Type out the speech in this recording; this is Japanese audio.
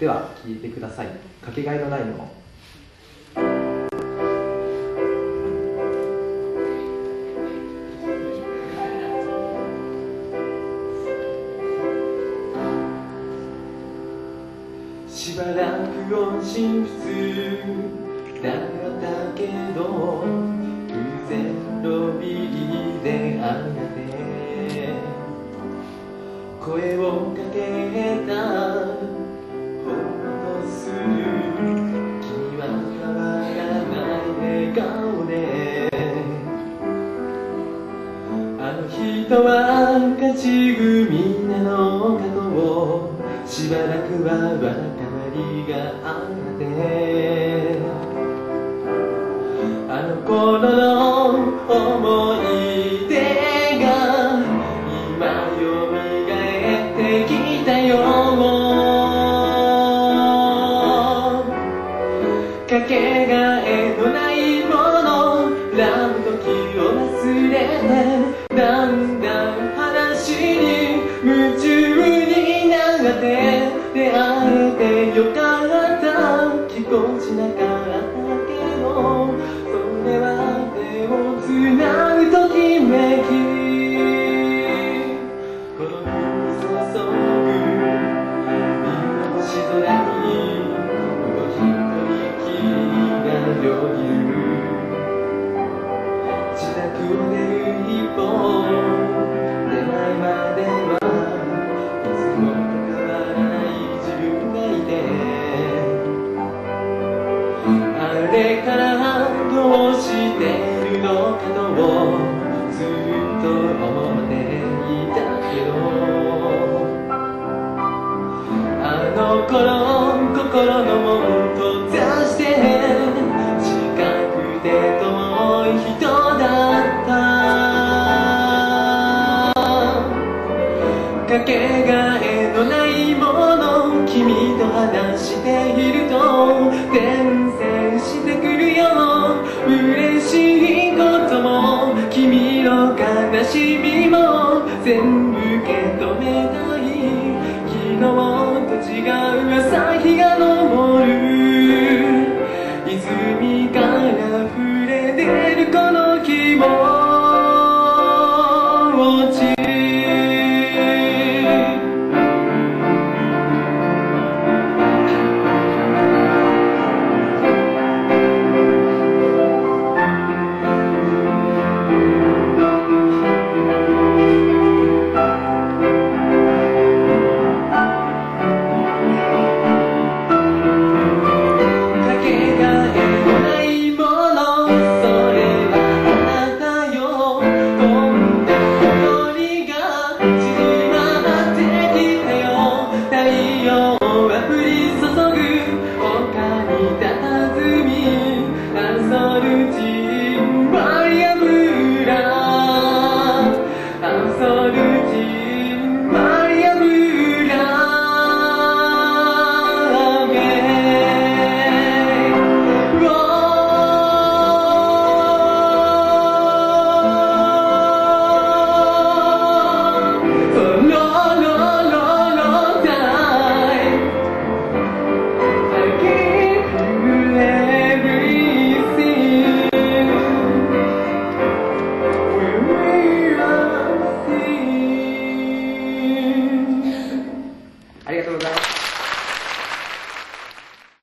では聴いてください。かけがえのないもの。 しばらく音信不通だったけど、偶然ロビーで会って声をかけた。ほっとする君は変わらない笑顔で、あの人は勝ち組なのかとしばらくはわかりがあって、あの頃の思い出が今よみがえってきたよ。かけがえのないもの、あの時を忘れて、だんだん話に夢中になって、出会えてよかった、ぎこちなかったけど、それは手をつなぐときめき。この降り注ぐ星空に一人がよぎる。自宅を出る一歩手前まではいつもと変わらない自分がいて、あれからどうしてるのかとずっと思っていたけど、あの頃心の門閉ざして近くて遠い人だった。かけがえのないもの、君と話していると伝染してくるよ。嬉しいことも君の悲しみも全部受け止めたい。昨日と違う朝日が